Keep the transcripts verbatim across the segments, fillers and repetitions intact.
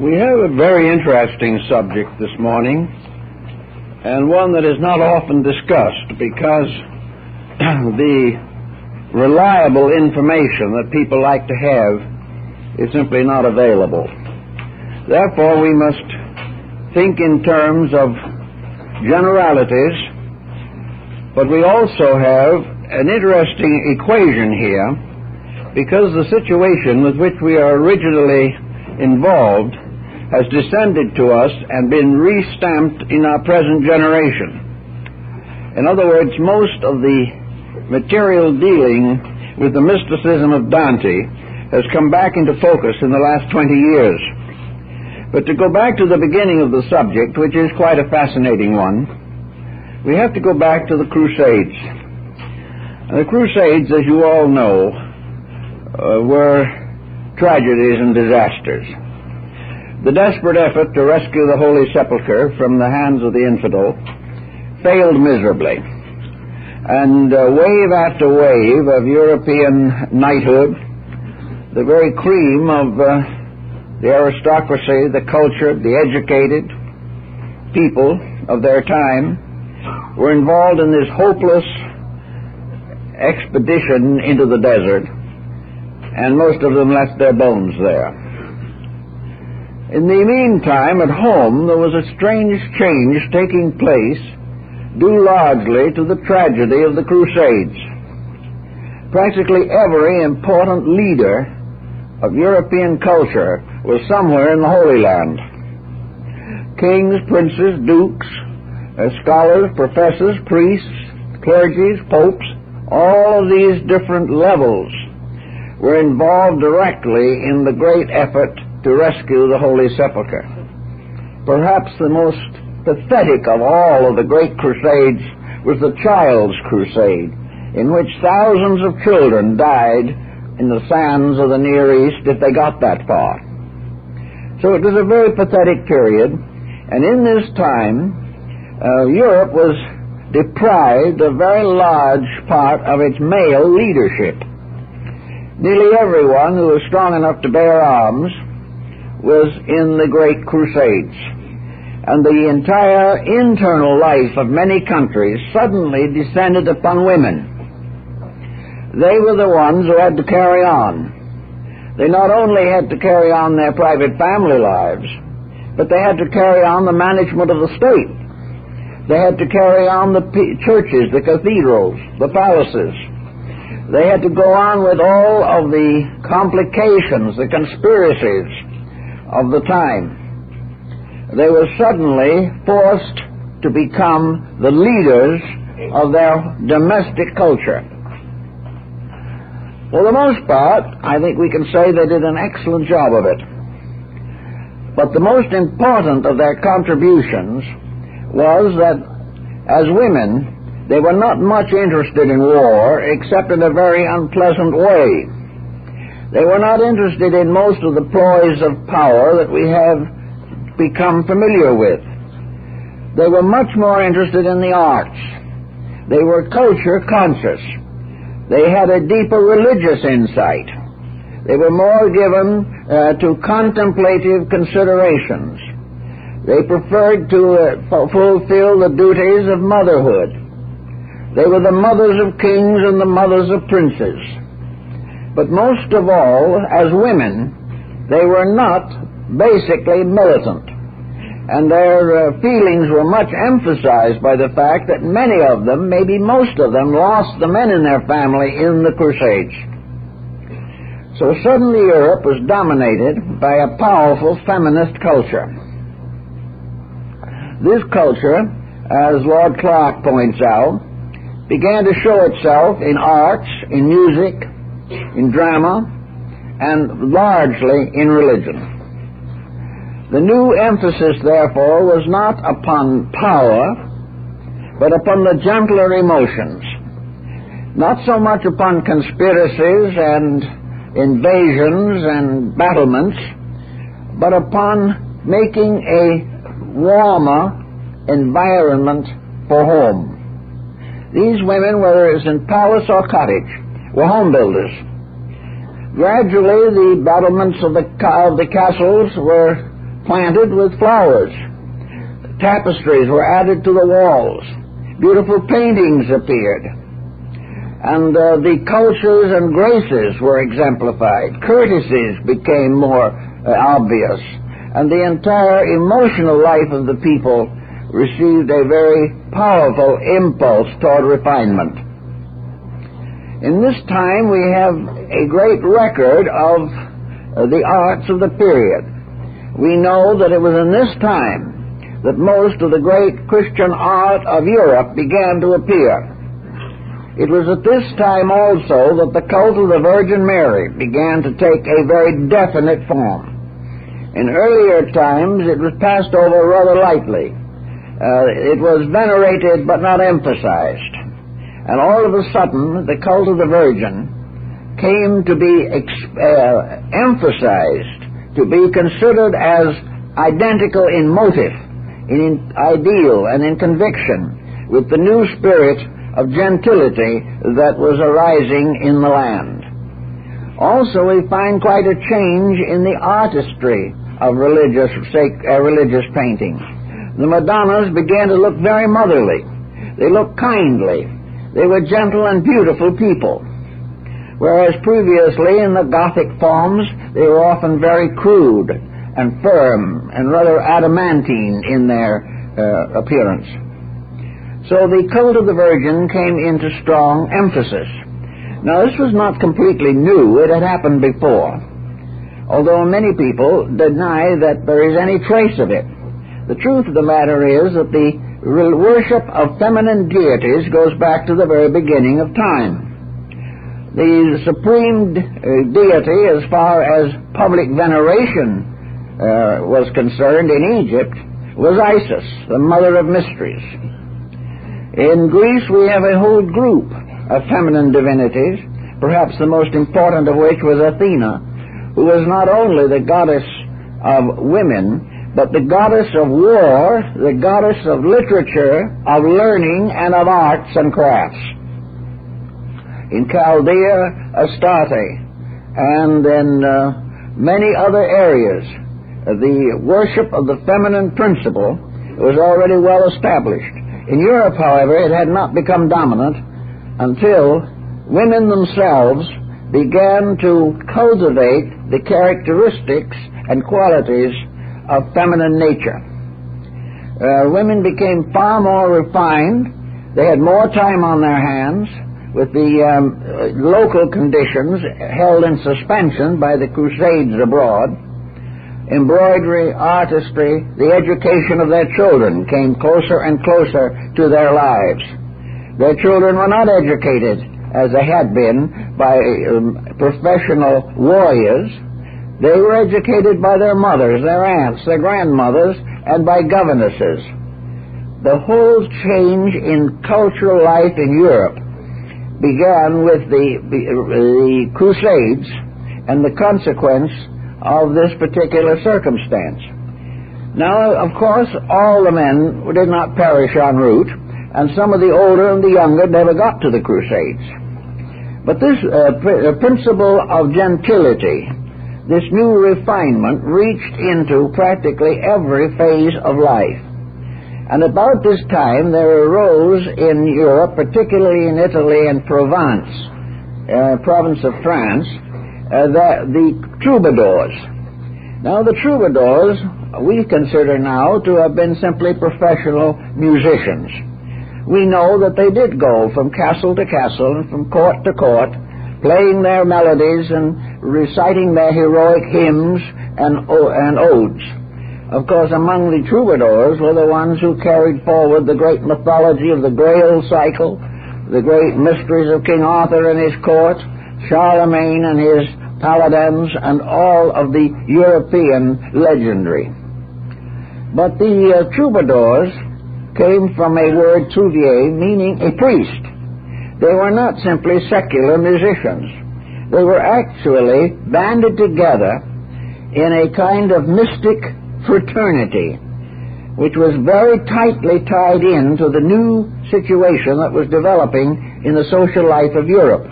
We have a very interesting subject this morning, and one that is not often discussed because the reliable information that people like to have is simply not available. Therefore, we must think in terms of generalities, but we also have an interesting equation here, because the situation with which we are originally involved has descended to us and been re-stamped in our present generation. In other words, most of the material dealing with the mysticism of Dante has come back into focus in the last twenty years. But to go back to the beginning of the subject, which is quite a fascinating one, we have to go back to the Crusades. And the Crusades, as you all know, uh, were tragedies and disasters. The desperate effort to rescue the Holy Sepulchre from the hands of the infidel failed miserably. And uh, wave after wave of European knighthood, the very cream of uh, the aristocracy, the cultured, the educated people of their time, were involved in this hopeless expedition into the desert, and most of them left their bones there. In the meantime, at home, there was a strange change taking place, due largely to the tragedy of the Crusades. Practically every important leader of European culture was somewhere in the Holy Land. Kings, princes, dukes, uh, scholars, professors, priests, clergies, popes, all of these different levels were involved directly in the great effort to rescue the Holy Sepulchre. Perhaps the most pathetic of all of the great crusades was the Child's Crusade, in which thousands of children died in the sands of the Near East if they got that far. So it was a very pathetic period, and in this time, uh, Europe was deprived of a very large part of its male leadership. Nearly everyone who was strong enough to bear arms was in the great crusades, and the entire internal life of many countries suddenly descended upon women. They were the ones who had to carry on. They not only had to carry on their private family lives, but they had to carry on the management of the state. They had to carry on the p- churches, the cathedrals, the palaces. They had to go on with all of the complications, the conspiracies of the time. They were suddenly forced to become the leaders of their domestic culture. For the most part, I think we can say they did an excellent job of it. But the most important of their contributions was that as women, they were not much interested in war except in a very unpleasant way. They were not interested in most of the ploys of power that we have become familiar with. They were much more interested in the arts. They were culture conscious. They had a deeper religious insight. They were more given uh, to contemplative considerations. They preferred to uh, fulfill the duties of motherhood. They were the mothers of kings and the mothers of princes. But most of all, as women, they were not basically militant. And their uh, feelings were much emphasized by the fact that many of them, maybe most of them, lost the men in their family in the Crusades. So suddenly Europe was dominated by a powerful feminist culture. This culture, as Lord Clark points out, began to show itself in arts, in music, in drama, and largely in religion. The new emphasis, therefore, was not upon power, but upon the gentler emotions. Not so much upon conspiracies and invasions and battlements, but upon making a warmer environment for home. These women, whether it was in palace or cottage, were home builders. Gradually, the battlements of the, of the castles were planted with flowers. Tapestries were added to the walls. Beautiful paintings appeared. And uh, the cultures and graces were exemplified. Courtesies became more uh, obvious. And the entire emotional life of the people received a very powerful impulse toward refinement. In this time we have a great record of uh, the arts of the period. We know that it was in this time that most of the great Christian art of Europe began to appear. It was at this time also that the cult of the Virgin Mary began to take a very definite form. In earlier times it was passed over rather lightly. Uh, it was venerated but not emphasized. And all of a sudden the cult of the Virgin came to be ex- uh, emphasized, to be considered as identical in motive, in ideal, and in conviction with the new spirit of gentility that was arising in the land. Also, we find quite a change in the artistry of religious, uh, religious painting. The Madonnas began to look very motherly. They looked kindly. They were gentle and beautiful people. Whereas previously in the Gothic forms, they were often very crude and firm and rather adamantine in their uh, appearance. So the cult of the Virgin came into strong emphasis. Now this was not completely new. It had happened before, although many people deny that there is any trace of it. The truth of the matter is that the worship of feminine deities goes back to the very beginning of time. The supreme deity, as far as public veneration uh, was concerned in Egypt, was Isis, the mother of mysteries. In Greece we have a whole group of feminine divinities, perhaps the most important of which was Athena, who was not only the goddess of women, but the goddess of war, the goddess of literature, of learning, and of arts and crafts. In Chaldea, Astarte, and in uh, many other areas, uh, the worship of the feminine principle was already well established. In Europe, however, it had not become dominant until women themselves began to cultivate the characteristics and qualities of feminine nature. Uh, women became far more refined. They had more time on their hands, with the um, local conditions held in suspension by the Crusades abroad. Embroidery, artistry, the education of their children came closer and closer to their lives. Their children were not educated, as they had been, by um, professional warriors. They were educated by their mothers, their aunts, their grandmothers, and by governesses. The whole change in cultural life in Europe began with the, the, the Crusades and the consequence of this particular circumstance. Now, of course, all the men did not perish en route, and some of the older and the younger never got to the Crusades. But this uh, pr- principle of gentility, this new refinement, reached into practically every phase of life. And about this time there arose in Europe, particularly in Italy and Provence, uh, province of France, uh, the, the troubadours. Now the troubadours we consider now to have been simply professional musicians. We know that they did go from castle to castle and from court to court, playing their melodies and reciting their heroic hymns and, and odes. Of course, among the troubadours were the ones who carried forward the great mythology of the Grail cycle, the great mysteries of King Arthur and his court, Charlemagne and his paladins, and all of the European legendary. But the uh, troubadours came from a word trouvier, meaning a priest. They were not simply secular musicians. They were actually banded together in a kind of mystic fraternity, which was very tightly tied into the new situation that was developing in the social life of Europe.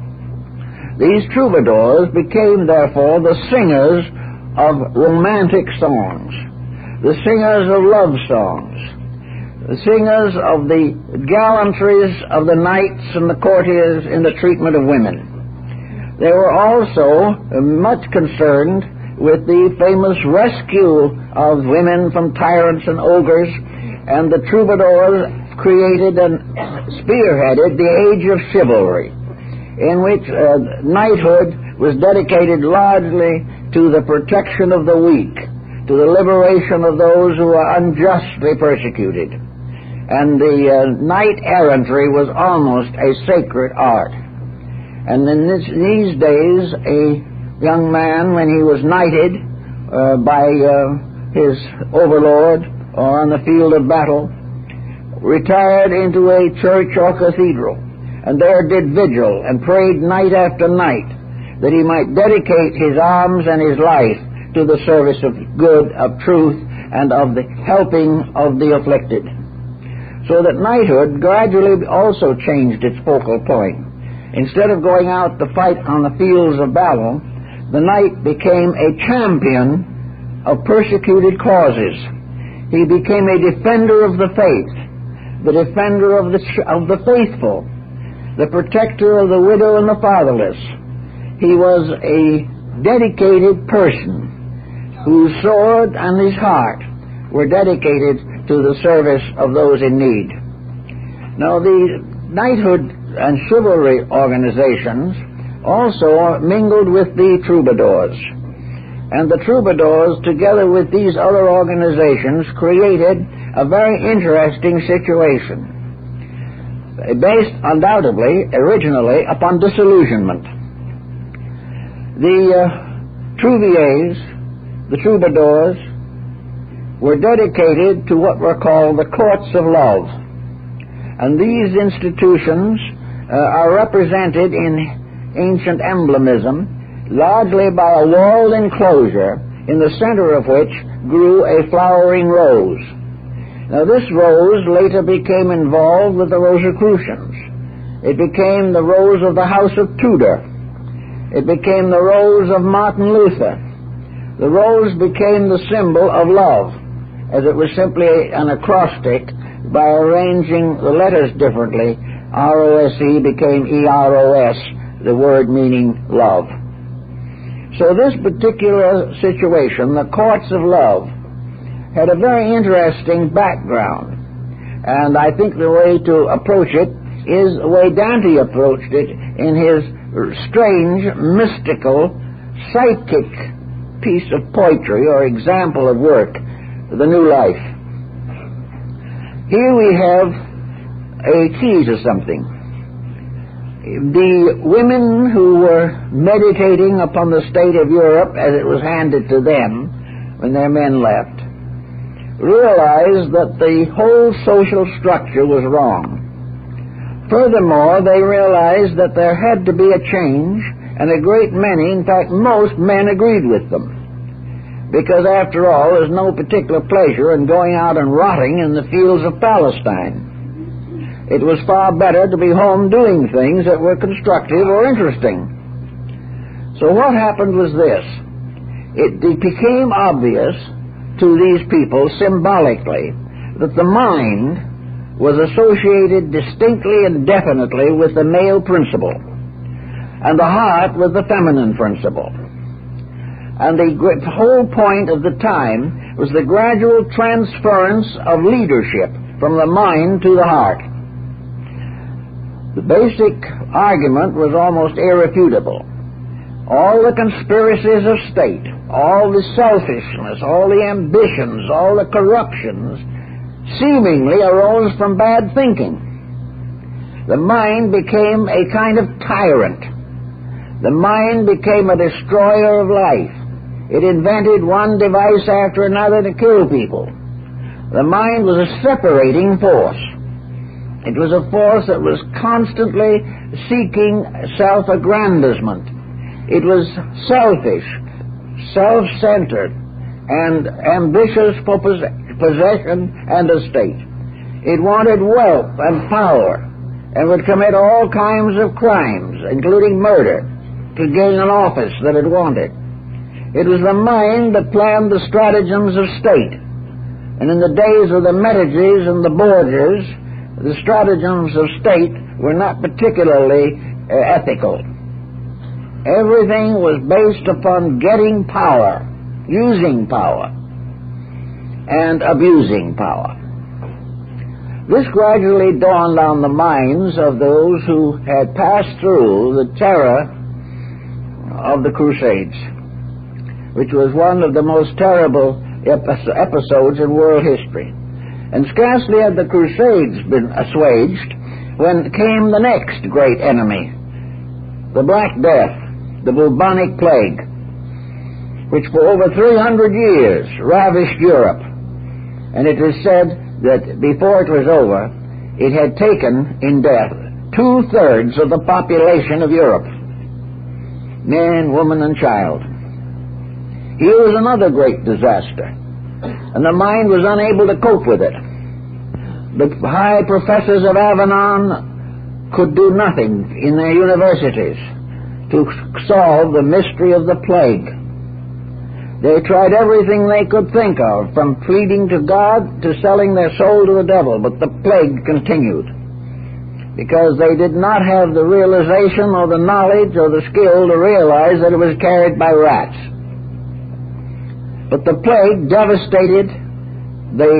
These troubadours became, therefore, the singers of romantic songs. the singers of love songs, the singers of the gallantries of the knights and the courtiers in the treatment of women. They were also much concerned with the famous rescue of women from tyrants and ogres, and the troubadours created and spearheaded the age of chivalry, in which uh, knighthood was dedicated largely to the protection of the weak, to the liberation of those who were unjustly persecuted. And the uh, knight-errantry was almost a sacred art. And in this, these days, a young man, when he was knighted uh, by uh, his overlord or on the field of battle, retired into a church or cathedral, and there did vigil and prayed night after night that he might dedicate his arms and his life to the service of good, of truth, and of the helping of the afflicted. So that knighthood gradually also changed its focal point. Instead of going out to fight on the fields of battle, the knight became a champion of persecuted causes. He became a defender of the faith, the defender of the, of the faithful, the protector of the widow and the fatherless. He was a dedicated person whose sword and his heart were dedicated to the service of those in need. Now, the knighthood and chivalry organizations also mingled with the troubadours. And the troubadours, together with these other organizations, created a very interesting situation, based undoubtedly, originally, upon disillusionment. The uh, trouviers, the troubadours, were dedicated to what were called the courts of love. And these institutions uh, are represented in ancient emblemism largely by a walled enclosure in the center of which grew a flowering rose. Now, this rose later became involved with the Rosicrucians. It became the rose of the House of Tudor. It became the rose of Martin Luther. The rose became the symbol of love, as it was simply an acrostic. By arranging the letters differently, R O S E became E R O S, the word meaning love. So this particular situation, the courts of love, had a very interesting background. And I think the way to approach it is the way Dante approached it in his strange, mystical, psychic piece of poetry or example of work, The New Life. Here we have a key to something. The women who were meditating upon the state of Europe as it was handed to them when their men left realized that the whole social structure was wrong. Furthermore, they realized that there had to be a change, and a great many, in fact most men, agreed with them. Because after all, there's no particular pleasure in going out and rotting in the fields of Palestine. It was far better to be home doing things that were constructive or interesting. So what happened was this. It became obvious to these people symbolically that the mind was associated distinctly and definitely with the male principle, and the heart with the feminine principle. And the whole point of the time was the gradual transference of leadership from the mind to the heart. The basic argument was almost irrefutable. All the conspiracies of state, all the selfishness, all the ambitions, all the corruptions seemingly arose from bad thinking. The mind became a kind of tyrant. The mind became a destroyer of life. It invented one device after another to kill people. The mind was a separating force. It was a force that was constantly seeking self-aggrandizement. It was selfish, self-centered, and ambitious for possession and estate. It wanted wealth and power, and would commit all kinds of crimes, including murder, to gain an office that it wanted. It was the mind that planned the stratagems of state. And in the days of the Medicis and the Borgias, the stratagems of state were not particularly uh, ethical. Everything was based upon getting power, using power, and abusing power. This gradually dawned on the minds of those who had passed through the terror of the Crusades, which was one of the most terrible episodes in world history. And scarcely had the Crusades been assuaged when came the next great enemy, the Black Death, the bubonic plague, which for over three hundred years ravished Europe. And it is said that before it was over, it had taken in death two-thirds of the population of Europe, man, woman, and child. Here was another great disaster, and the mind was unable to cope with it. The high professors of Avignone could do nothing in their universities to solve the mystery of the plague. They tried everything they could think of, from pleading to God to selling their soul to the devil, but the plague continued, because they did not have the realization or the knowledge or the skill to realize that it was carried by rats. But the plague devastated the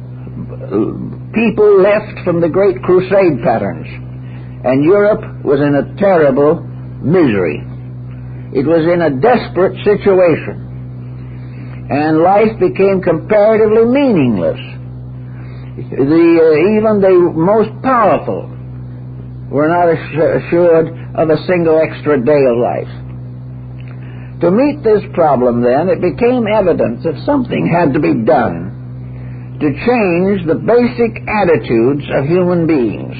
people left from the great crusade patterns, and Europe was in a terrible misery. It was in a desperate situation, and life became comparatively meaningless. The, uh, even the most powerful were not assured of a single extra day of life. To meet this problem, then, it became evident that something had to be done to change the basic attitudes of human beings.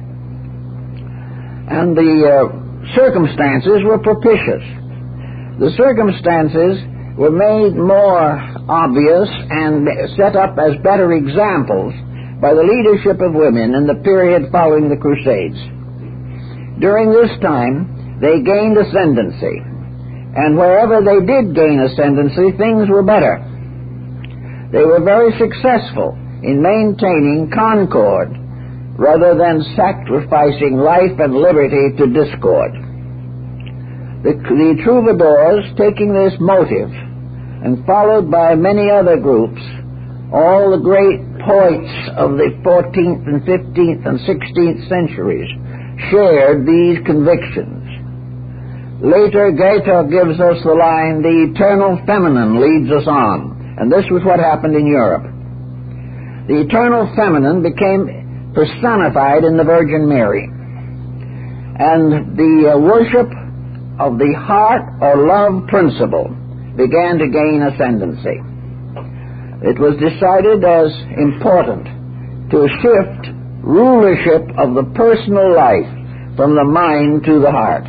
And the uh, circumstances were propitious. The circumstances were made more obvious and set up as better examples by the leadership of women in the period following the Crusades. During this time, they gained ascendancy. And wherever they did gain ascendancy, things were better. They were very successful in maintaining concord rather than sacrificing life and liberty to discord. The, the troubadours, taking this motive, and followed by many other groups, all the great poets of the fourteenth and fifteenth and sixteenth centuries shared these convictions. Later, Goethe gives us the line, "The eternal feminine leads us on." And this was what happened in Europe. The eternal feminine became personified in the Virgin Mary. And the uh, worship of the heart or love principle began to gain ascendancy. It was decided as important to shift rulership of the personal life from the mind to the heart.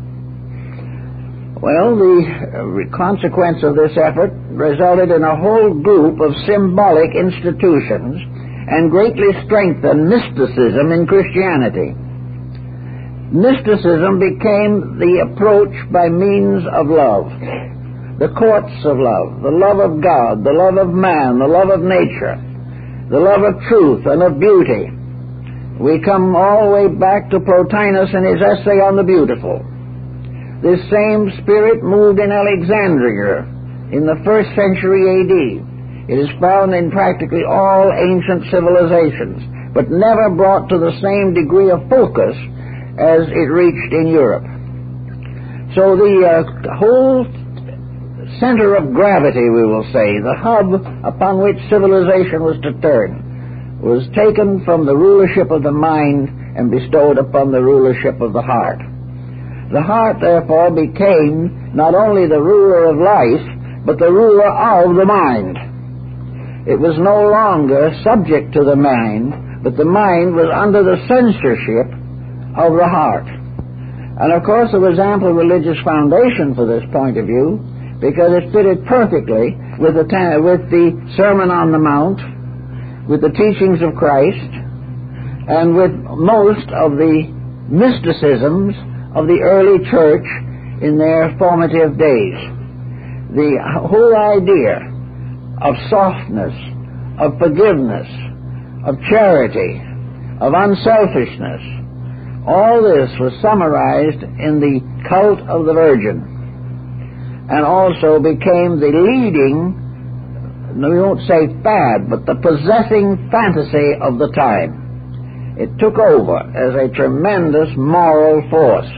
Well, the consequence of this effort resulted in a whole group of symbolic institutions and greatly strengthened mysticism in Christianity. Mysticism became the approach by means of love, the courts of love, the love of God, the love of man, the love of nature, the love of truth and of beauty. We come all the way back to Plotinus and his essay on the beautiful. This same spirit moved in Alexandria in the first century A D. It is found in practically all ancient civilizations, but never brought to the same degree of focus as it reached in Europe. So the uh, whole center of gravity, we will say, the hub upon which civilization was to turn, was taken from the rulership of the mind and bestowed upon the rulership of the heart. The heart, therefore, became not only the ruler of life, but the ruler of the mind. It was no longer subject to the mind, but the mind was under the censorship of the heart. And of course there was ample religious foundation for this point of view, because it fitted perfectly with the, with the Sermon on the Mount, with the teachings of Christ, and with most of the mysticisms of the early church in their formative days. The whole idea of softness, of forgiveness, of charity, of unselfishness. All this was summarized in the cult of the Virgin, and also became the leading, no, we won't say fad, but the possessing fantasy of the time. It took over as a tremendous moral force.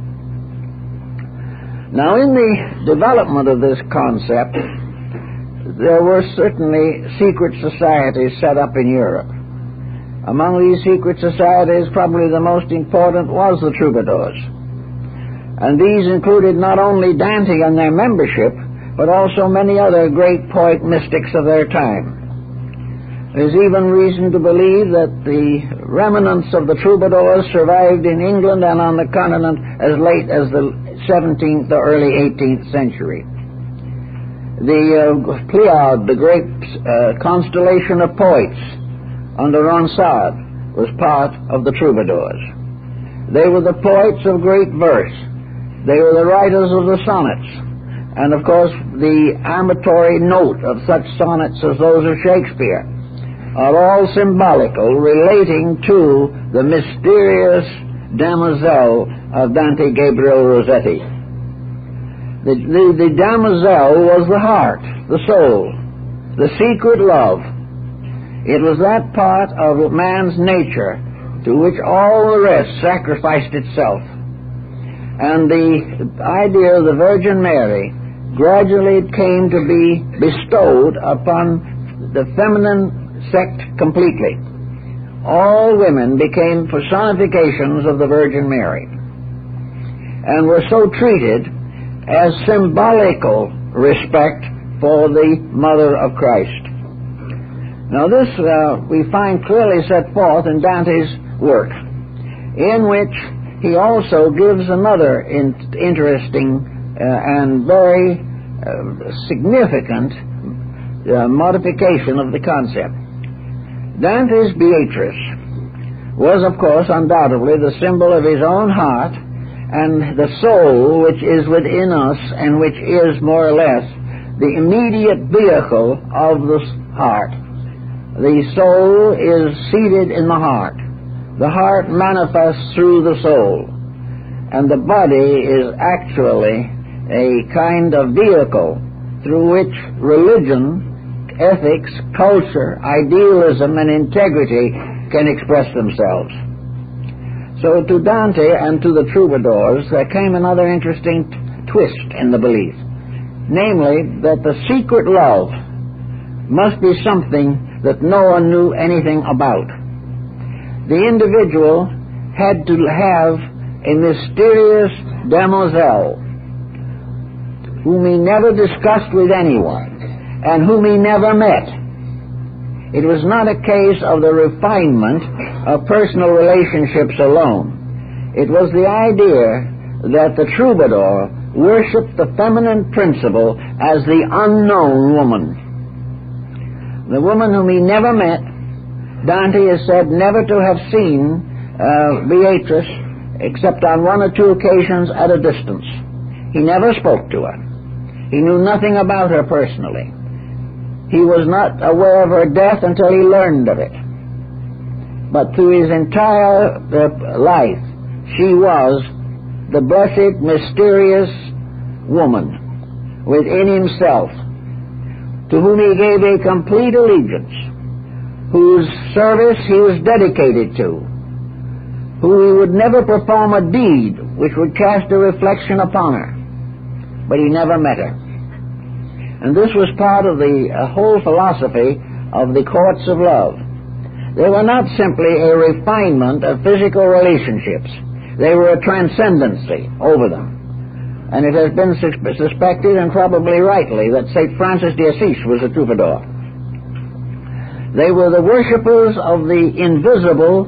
Now, in the development of this concept, there were certainly secret societies set up in Europe. Among these secret societies, probably the most important was the Troubadours. And these included not only Dante and their membership, but also many other great poet mystics of their time. There's even reason to believe that the remnants of the Troubadours survived in England and on the continent as late as the seventeenth or early eighteenth century. The uh, Pleiad, the great uh, constellation of poets under Ronsard, was part of the Troubadours. They were the poets of great verse. They were the writers of the sonnets. And, of course, the amatory note of such sonnets as those of Shakespeare are all symbolical, relating to the mysterious damozel of Dante Gabriel Rossetti. The, the, the damozel was the heart, the soul, the secret love. It was that part of man's nature to which all the rest sacrificed itself. And the idea of the Virgin Mary gradually came to be bestowed upon the feminine sect completely. All women became personifications of the Virgin Mary and were so treated as symbolical respect for the Mother of Christ. Now this uh, we find clearly set forth in Dante's work, in which he also gives another in interesting uh, and very uh, significant uh, modification of the concept. Dante's Beatrice was, of course, undoubtedly the symbol of his own heart and the soul which is within us and which is, more or less, the immediate vehicle of the heart. The soul is seated in the heart. The heart manifests through the soul. And the body is actually a kind of vehicle through which religion, ethics, culture, idealism, and integrity can express themselves. So to Dante and to the Troubadours there came another interesting t- twist in the belief, namely that the secret love must be something that no one knew anything about. The individual had to have a mysterious damozel whom he never discussed with anyone and whom he never met. It was not a case of the refinement of personal relationships alone. It was the idea that the troubadour worshipped the feminine principle as the unknown woman. The woman whom he never met, Dante is said never to have seen uh, Beatrice except on one or two occasions at a distance. He never spoke to her. He knew nothing about her personally. He was not aware of her death until he learned of it. But through his entire uh, life, she was the blessed, mysterious woman within himself, to whom he gave a complete allegiance, whose service he was dedicated to, who he would never perform a deed which would cast a reflection upon her. But he never met her. And this was part of the uh, whole philosophy of the courts of love. They were not simply a refinement of physical relationships. They were a transcendency over them. And it has been sus- suspected, and probably rightly, that Saint Francis de Assisi was a troubadour. They were the worshippers of the invisible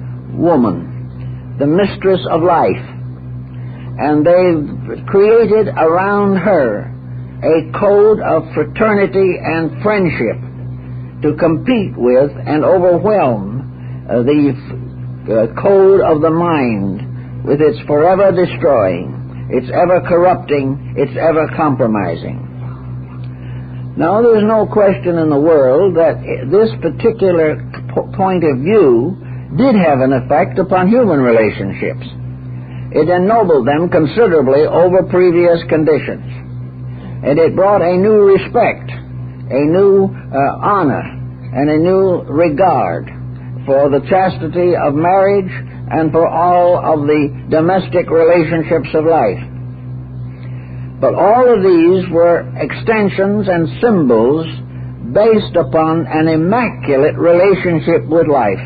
woman, the mistress of life. And they created around her a code of fraternity and friendship to compete with and overwhelm uh, the uh, code of the mind with its forever destroying, its ever corrupting, its ever compromising. Now, there's no question in the world that this particular point of view did have an effect upon human relationships. It ennobled them considerably over previous conditions. And it brought a new respect, a new uh, honor, and a new regard for the chastity of marriage and for all of the domestic relationships of life. But all of these were extensions and symbols based upon an immaculate relationship with life.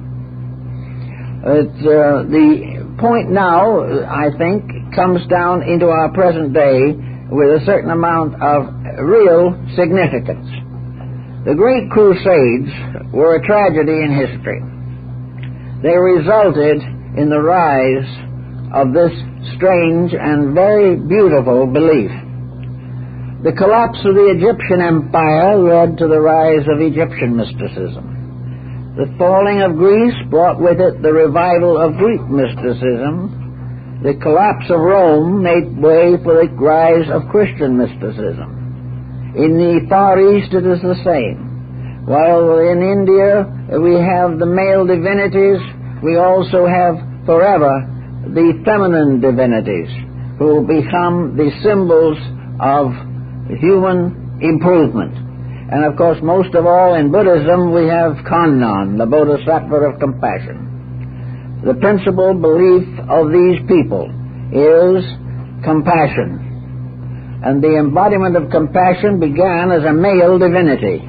It's, uh, the point now, I think, comes down into our present day with a certain amount of real significance. The great Crusades were a tragedy in history. They resulted in the rise of this strange and very beautiful belief. The collapse of the Egyptian empire led to the rise of Egyptian mysticism. The falling of Greece brought with it the revival of Greek mysticism. The collapse of Rome made way for the rise of Christian mysticism. In the Far East it is the same. While in India we have the male divinities, we also have forever the feminine divinities, who will become the symbols of human improvement. And of course, most of all in Buddhism, we have Kannon, the Bodhisattva of compassion. The principal belief of these people is compassion. And the embodiment of compassion began as a male divinity,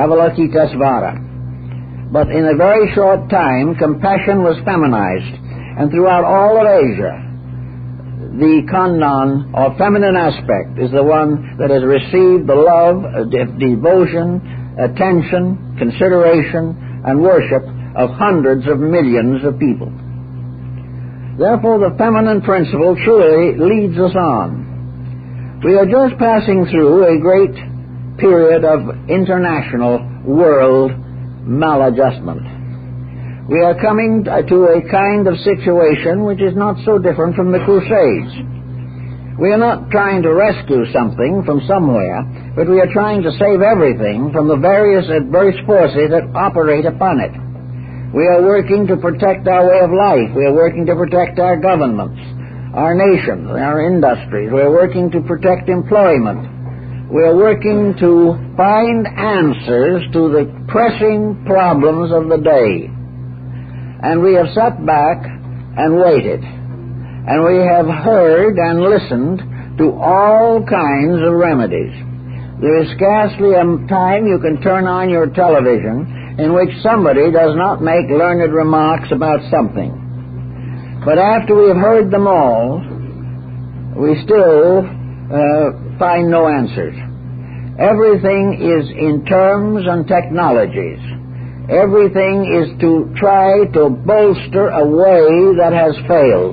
Avalokitesvara. But in a very short time, compassion was feminized. And throughout all of Asia, the Kannon, or feminine aspect, is the one that has received the love, de- devotion, attention, consideration, and worship of hundreds of millions of people. Therefore, the feminine principle truly leads us on. We are just passing through a great period of international world maladjustment. We are coming to a kind of situation which is not so different from the Crusades. We are not trying to rescue something from somewhere, but we are trying to save everything from the various adverse forces that operate upon it. We are working to protect our way of life. We are working to protect our governments, our nations, our industries. We are working to protect employment. We are working to find answers to the pressing problems of the day. And we have sat back and waited. And we have heard and listened to all kinds of remedies. There is scarcely a time you can turn on your television in which somebody does not make learned remarks about something. But after we have heard them all, we still uh, find no answers. Everything is in terms and technologies. Everything is to try to bolster a way that has failed,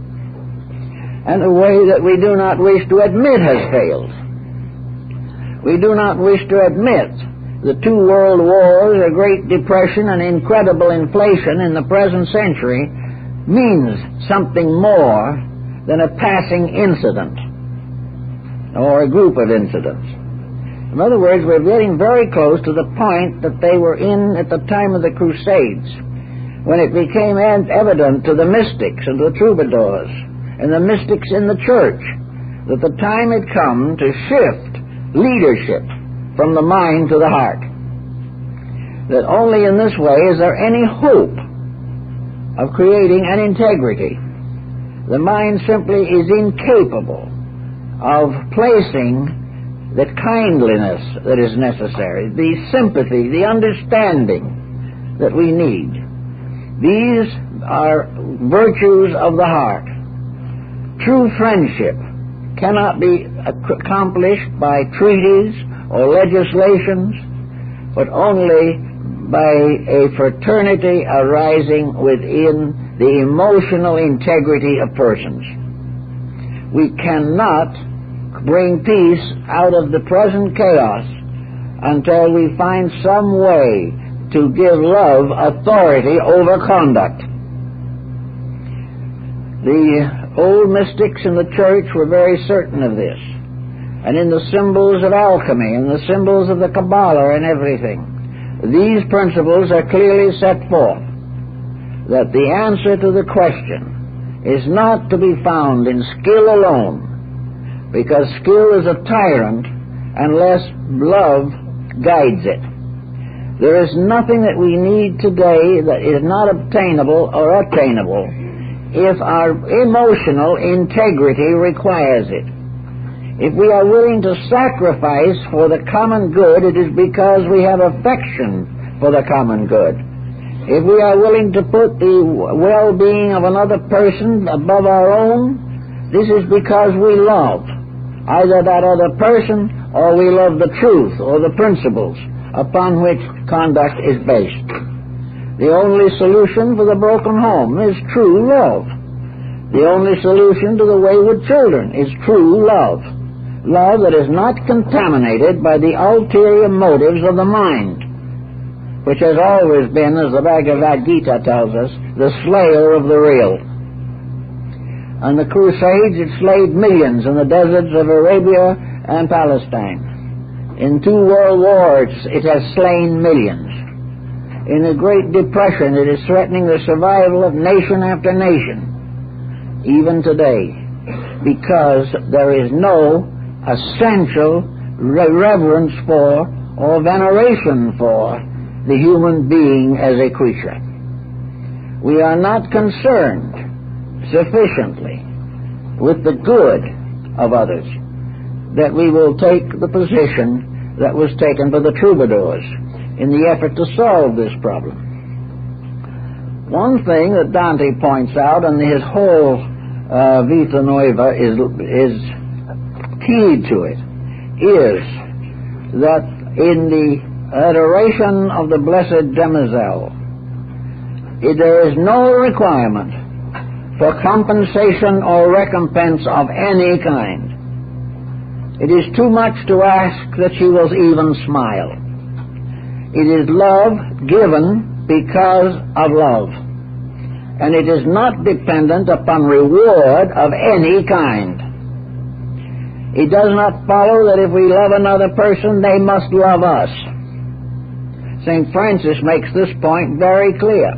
and a way that we do not wish to admit has failed. We do not wish to admit the two world wars, a Great Depression, and incredible inflation in the present century means something more than a passing incident or a group of incidents. In other words, we're getting very close to the point that they were in at the time of the Crusades, when it became evident to the mystics and the troubadours and the mystics in the church that the time had come to shift leadership from the mind to the heart. That only in this way is there any hope of creating an integrity. The mind simply is incapable of placing the kindliness that is necessary, the sympathy, the understanding that we need. These are virtues of the heart. True friendship cannot be accomplished by treaties or legislations, but only by a fraternity arising within the emotional integrity of persons. We cannot bring peace out of the present chaos until we find some way to give love authority over conduct. The old mystics in the church were very certain of this, and in the symbols of alchemy and the symbols of the Kabbalah and everything. These principles are clearly set forth, that the answer to the question is not to be found in skill alone, because skill is a tyrant unless love guides it. There is nothing that we need today that is not obtainable or attainable if our emotional integrity requires it. If we are willing to sacrifice for the common good, it is because we have affection for the common good. If we are willing to put the well-being of another person above our own, this is because we love either that other person or we love the truth or the principles upon which conduct is based. The only solution for the broken home is true love. The only solution to the wayward children is true love. Love that is not contaminated by the ulterior motives of the mind, which has always been, as the Bhagavad Gita tells us, the slayer of the real. On the Crusades, it slayed millions in the deserts of Arabia and Palestine. In two world wars, it has slain millions. In the Great Depression, it is threatening the survival of nation after nation, even today, because there is no essential reverence for or veneration for the human being as a creature. We are not concerned sufficiently with the good of others that we will take the position that was taken by the troubadours in the effort to solve this problem. One thing that Dante points out, and his whole uh, Vita Nuova is, is keyed to it, is that in the adoration of the Blessed Demoiselle, there is no requirement for compensation or recompense of any kind. It is too much to ask that she will even smile. It is love given because of love, and it is not dependent upon reward of any kind. It does not follow that if we love another person, they must love us. Saint Francis makes this point very clear,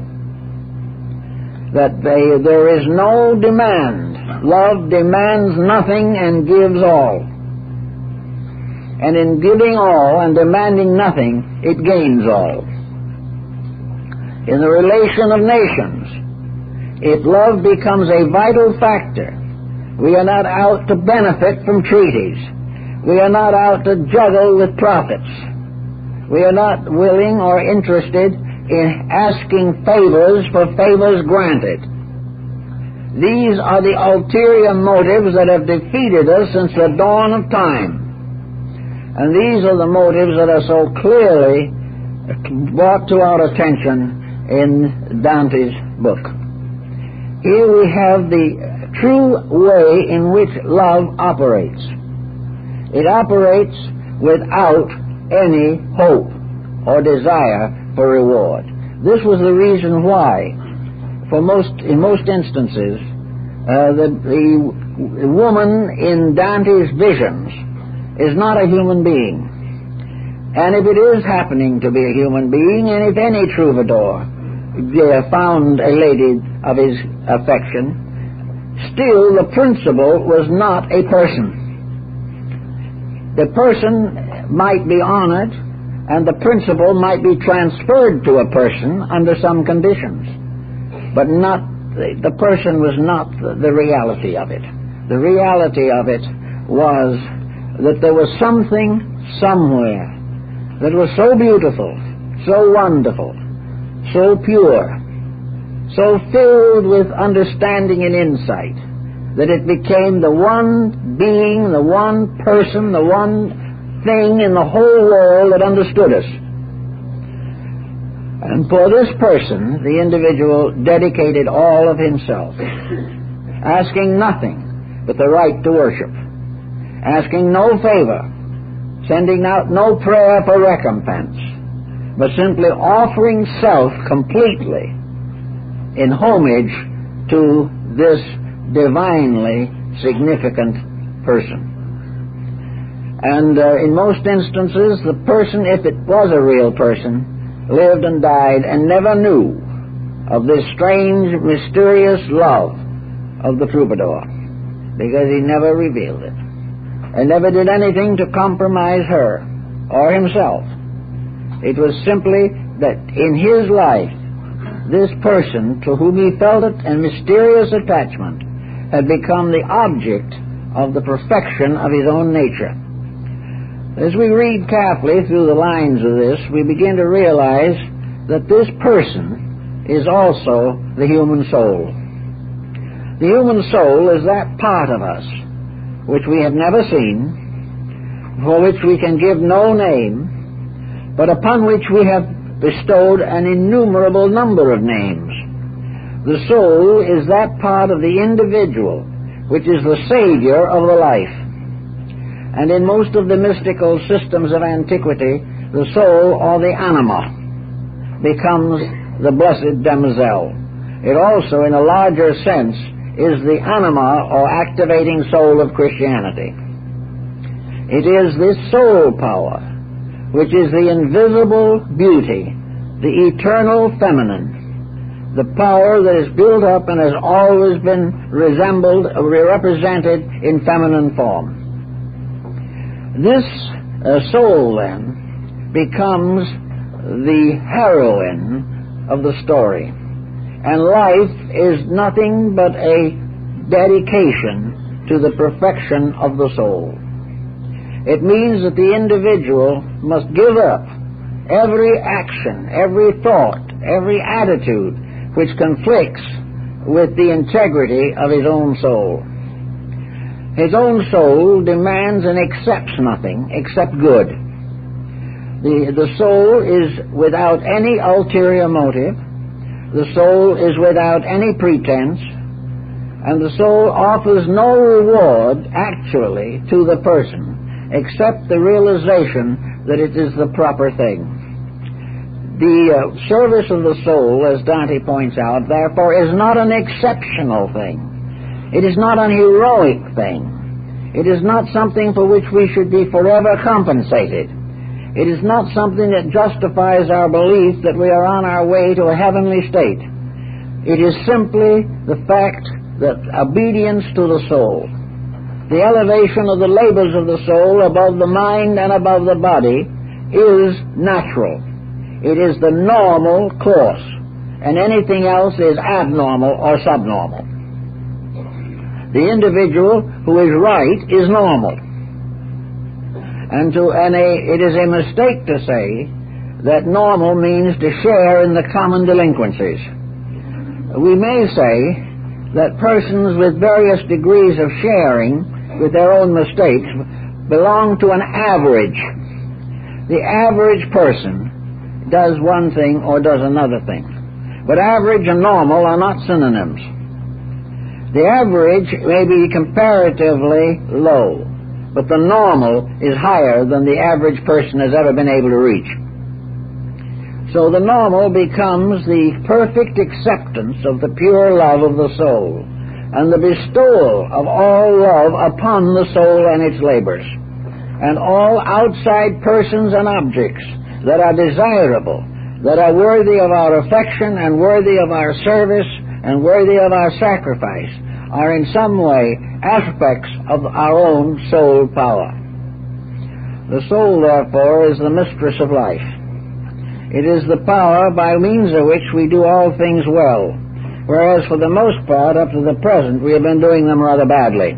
that they, there is no demand. Love demands nothing and gives all. And in giving all and demanding nothing, it gains all. In the relation of nations, if love becomes a vital factor, we are not out to benefit from treaties. We are not out to juggle with profits. We are not willing or interested in asking favors for favors granted. These are the ulterior motives that have defeated us since the dawn of time. And these are the motives that are so clearly brought to our attention in Dante's book. Here we have the true way in which love operates. It operates without any hope or desire for reward. This was the reason why, for most, in most instances, uh, the, the woman in Dante's visions is not a human being. And if it is happening to be a human being, and if any troubadour uh, found a lady of his affection, still the principle was not a person. The person might be honored, and the principle might be transferred to a person under some conditions, but not the person was not the reality of it. The reality of it was that there was something somewhere that was so beautiful, so wonderful, so pure, so filled with understanding and insight, that it became the one being, the one person, the one thing in the whole world that understood us. And for this person, the individual dedicated all of himself, asking nothing but the right to worship, asking no favor, sending out no prayer for recompense, but simply offering self completely in homage to this divinely significant person. And uh, in most instances, the person, if it was a real person, lived and died and never knew of this strange, mysterious love of the troubadour, because he never revealed it, and never did anything to compromise her or himself. It was simply that in his life, this person to whom he felt it a mysterious attachment had become the object of the perfection of his own nature. As we read carefully through the lines of this, we begin to realize that this person is also the human soul. The human soul is that part of us which we have never seen, for which we can give no name, but upon which we have bestowed an innumerable number of names. The soul is that part of the individual which is the savior of the life. And in most of the mystical systems of antiquity, the soul, or the anima, becomes the blessed demoiselle. It also, in a larger sense, is the anima, or activating soul of Christianity. It is this soul power which is the invisible beauty, the eternal feminine, the power that is built up and has always been resembled, represented in feminine form. This uh, soul, then, becomes the heroine of the story. And life is nothing but a dedication to the perfection of the soul. It means that the individual must give up every action, every thought, every attitude which conflicts with the integrity of his own soul. His own soul demands and accepts nothing except good. The, the soul is without any ulterior motive. The soul is without any pretense. And the soul offers no reward, actually, to the person, except the realization that it is the proper thing. The uh, service of the soul, as Dante points out, therefore, is not an exceptional thing. It is not an heroic thing. It is not something for which we should be forever compensated. It is not something that justifies our belief that we are on our way to a heavenly state. It is simply the fact that obedience to the soul, the elevation of the labors of the soul above the mind and above the body, is natural. It is the normal course, and anything else is abnormal or subnormal. The individual who is right is normal. And, to, and a, it is a mistake to say that normal means to share in the common delinquencies. We may say that persons with various degrees of sharing with their own mistakes belong to an average. The average person does one thing or does another thing. But average and normal are not synonyms. The average may be comparatively low, but the normal is higher than the average person has ever been able to reach. So the normal becomes the perfect acceptance of the pure love of the soul, and the bestowal of all love upon the soul and its labors, and all outside persons and objects that are desirable, that are worthy of our affection and worthy of our service and worthy of our sacrifice, are in some way aspects of our own soul power. The soul, therefore, is the mistress of life. It is the power by means of which we do all things well, whereas for the most part, up to the present, we have been doing them rather badly.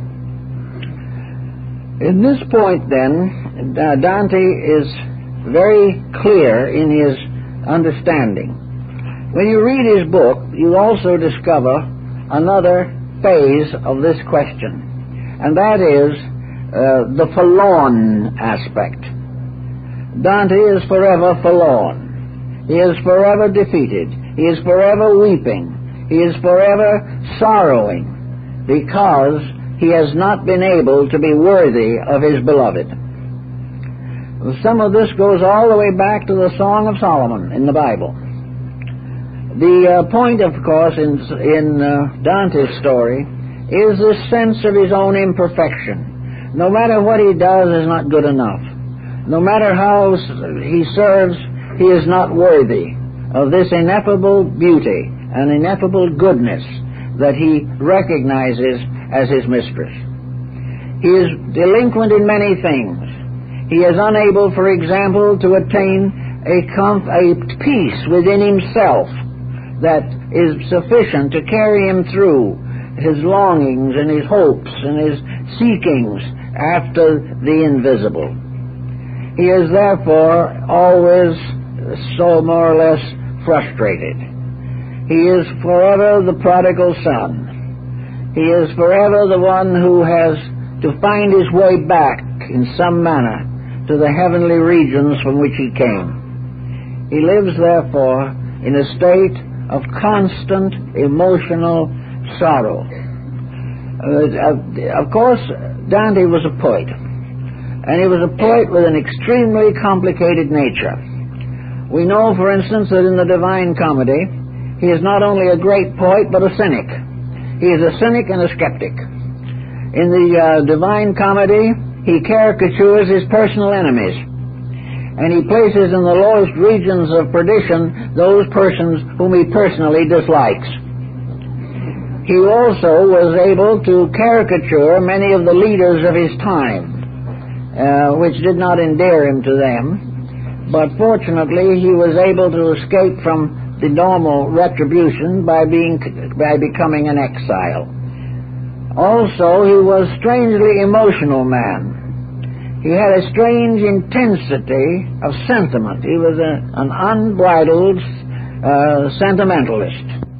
In this point, then, Dante is very clear in his understanding. When you read his book, you also discover another phase of this question, and that is uh, the forlorn aspect. Dante is forever forlorn. He is forever defeated. He is forever weeping. He is forever sorrowing because he has not been able to be worthy of his beloved. Some of this goes all the way back to the Song of Solomon in the Bible. The uh, point, of course, in, in uh, Dante's story is this sense of his own imperfection, no matter what he does is not good enough. No matter how he serves, he is not worthy of this ineffable beauty and ineffable goodness that he recognizes as his mistress. He is delinquent in many things. He is unable, for example, to attain a, comf- a peace within himself that is sufficient to carry him through his longings and his hopes and his seekings after the invisible. He is therefore always so more or less frustrated. He is forever the prodigal son. He is forever the one who has to find his way back in some manner to the heavenly regions from which he came. He lives therefore in a state of constant emotional sorrow. Uh, of course, Dante was a poet, and he was a poet with an extremely complicated nature. We know, for instance, that in the Divine Comedy, he is not only a great poet, but a cynic. He is a cynic and a skeptic. In the uh, Divine Comedy, he caricatures his personal enemies, and he places in the lowest regions of perdition those persons whom he personally dislikes. He also was able to caricature many of the leaders of his time, uh, which did not endear him to them, but fortunately he was able to escape from the normal retribution by being by becoming an exile. Also, he was a strangely emotional man. He had a strange intensity of sentiment. He was a, an unbridled uh, sentimentalist.